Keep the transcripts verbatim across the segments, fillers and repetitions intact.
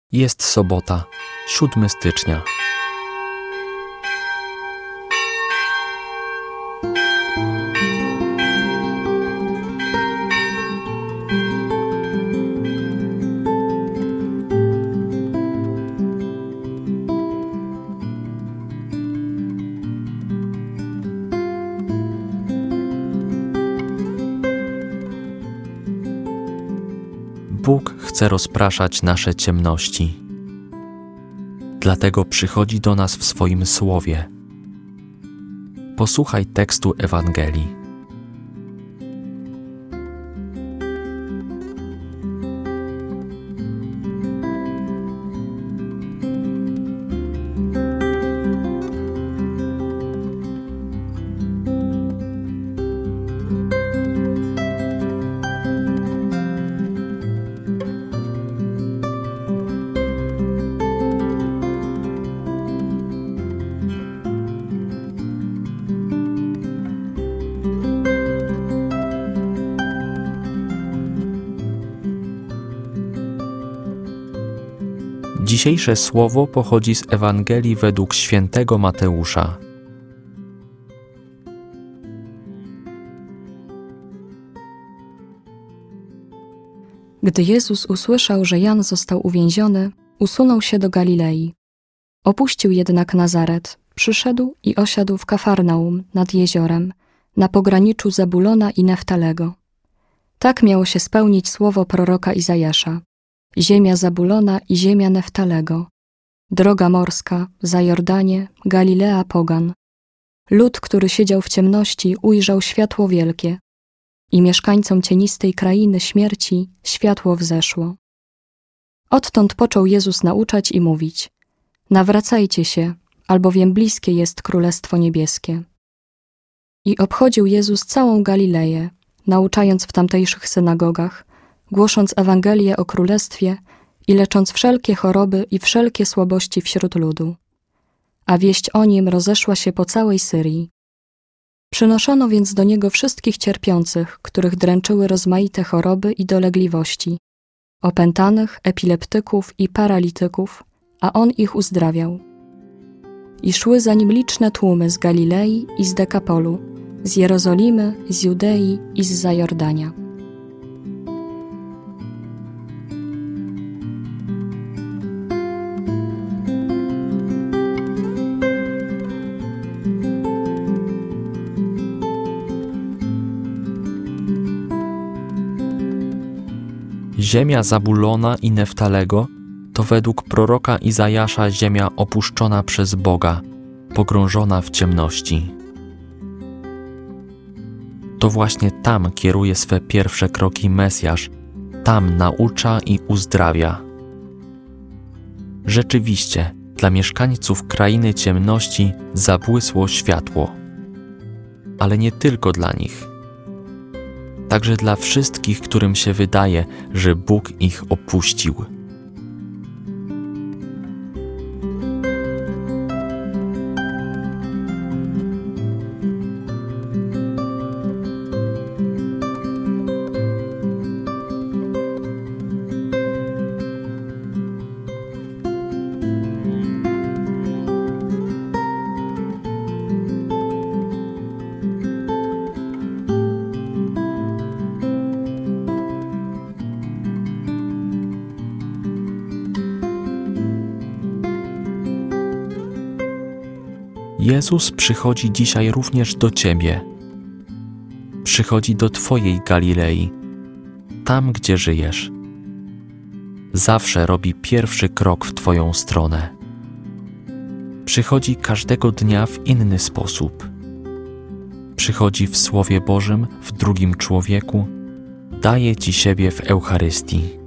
Jest sobota, siódmego stycznia. Bóg chce rozpraszać nasze ciemności. Dlatego przychodzi do nas w swoim Słowie. Posłuchaj tekstu Ewangelii. Dzisiejsze słowo pochodzi z Ewangelii według świętego Mateusza. Gdy Jezus usłyszał, że Jan został uwięziony, usunął się do Galilei. Opuścił jednak Nazaret, przyszedł i osiadł w Kafarnaum nad jeziorem, na pograniczu Zabulona i Neftalego. Tak miało się spełnić słowo proroka Izajasza. Ziemia Zabulona i ziemia Neftalego, droga morska, za Jordanie, Galilea pogan. Lud, który siedział w ciemności, ujrzał światło wielkie i mieszkańcom cienistej krainy śmierci światło wzeszło. Odtąd począł Jezus nauczać i mówić: nawracajcie się, albowiem bliskie jest Królestwo Niebieskie. I obchodził Jezus całą Galileję, nauczając w tamtejszych synagogach, głosząc Ewangelię o Królestwie i lecząc wszelkie choroby i wszelkie słabości wśród ludu. A wieść o nim rozeszła się po całej Syrii. Przynoszono więc do niego wszystkich cierpiących, których dręczyły rozmaite choroby i dolegliwości, opętanych, epileptyków i paralityków, a on ich uzdrawiał. I szły za nim liczne tłumy z Galilei i z Dekapolu, z Jerozolimy, z Judei i z Zajordania. Ziemia Zabulona i Neftalego to według proroka Izajasza ziemia opuszczona przez Boga, pogrążona w ciemności. To właśnie tam kieruje swe pierwsze kroki Mesjasz, tam naucza i uzdrawia. Rzeczywiście, dla mieszkańców krainy ciemności zabłysło światło. Ale nie tylko dla nich. Także dla wszystkich, którym się wydaje, że Bóg ich opuścił. Jezus przychodzi dzisiaj również do Ciebie. Przychodzi do Twojej Galilei, tam gdzie żyjesz. Zawsze robi pierwszy krok w Twoją stronę. Przychodzi każdego dnia w inny sposób. Przychodzi w Słowie Bożym, w drugim człowieku, daje Ci siebie w Eucharystii.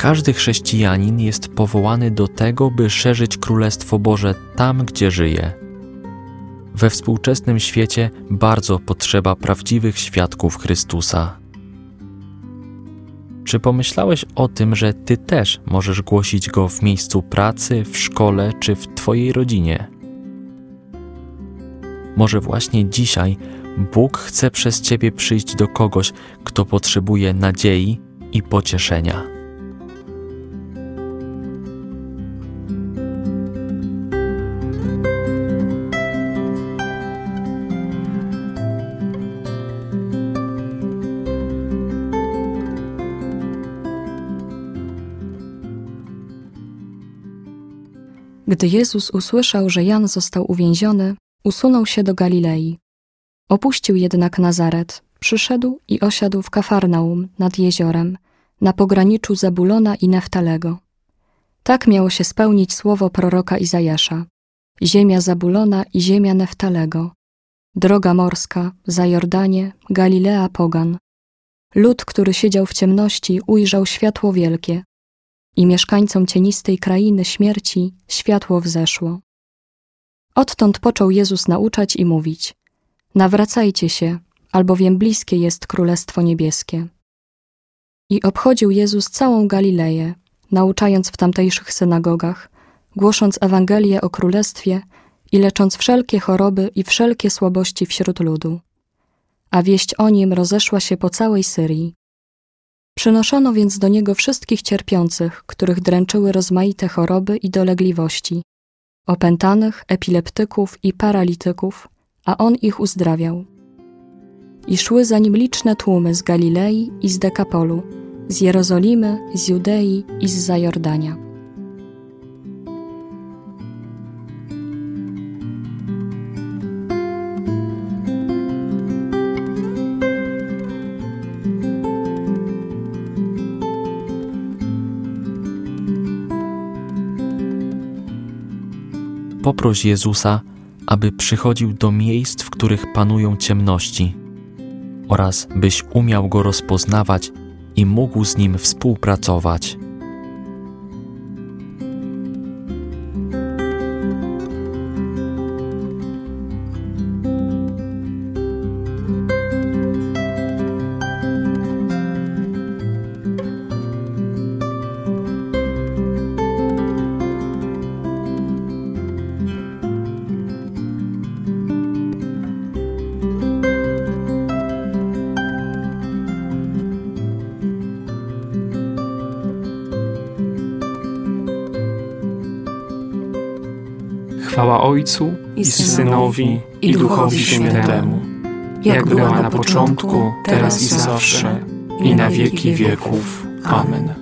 Każdy chrześcijanin jest powołany do tego, by szerzyć Królestwo Boże tam, gdzie żyje. We współczesnym świecie bardzo potrzeba prawdziwych świadków Chrystusa. Czy pomyślałeś o tym, że Ty też możesz głosić Go w miejscu pracy, w szkole czy w Twojej rodzinie? Może właśnie dzisiaj Bóg chce przez Ciebie przyjść do kogoś, kto potrzebuje nadziei i pocieszenia. Gdy Jezus usłyszał, że Jan został uwięziony, usunął się do Galilei. Opuścił jednak Nazaret, przyszedł i osiadł w Kafarnaum nad jeziorem, na pograniczu Zabulona i Neftalego. Tak miało się spełnić słowo proroka Izajasza. Ziemia Zabulona i ziemia Neftalego. Droga morska, za Jordanie, Galilea pogan. Lud, który siedział w ciemności, ujrzał światło wielkie. I mieszkańcom cienistej krainy śmierci światło wzeszło. Odtąd począł Jezus nauczać i mówić: nawracajcie się, albowiem bliskie jest Królestwo Niebieskie. I obchodził Jezus całą Galileję, nauczając w tamtejszych synagogach, głosząc Ewangelię o Królestwie i lecząc wszelkie choroby i wszelkie słabości wśród ludu. A wieść o Nim rozeszła się po całej Syrii. Przynoszono więc do Niego wszystkich cierpiących, których dręczyły rozmaite choroby i dolegliwości, opętanych, epileptyków i paralityków, a On ich uzdrawiał. I szły za Nim liczne tłumy z Galilei i z Dekapolu, z Jerozolimy, z Judei i z Zajordania. Poproś Jezusa, aby przychodził do miejsc, w których panują ciemności, oraz byś umiał Go rozpoznawać i mógł z Nim współpracować. Chwała Ojcu i Synowi i Duchowi Świętemu, jak była na początku, teraz i zawsze, i na wieki wieków. Amen.